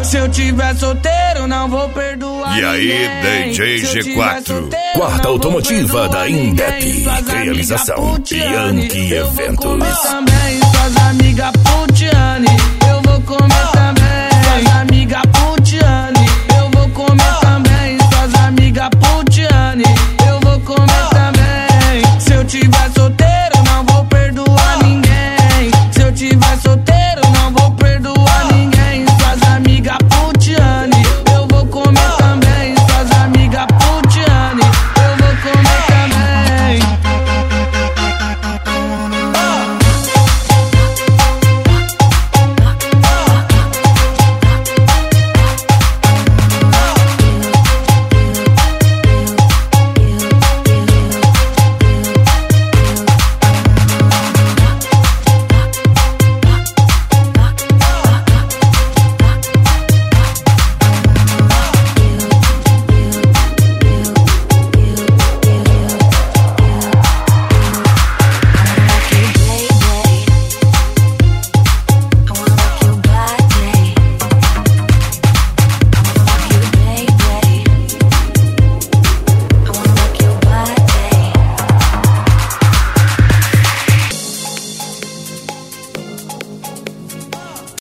Se eu tiver solteiro, não vou perdoar. E aí, ninguém. DJ G4. Quarta automotiva da Indep. Realização Yankee Eventos. Também suas amigas putiane.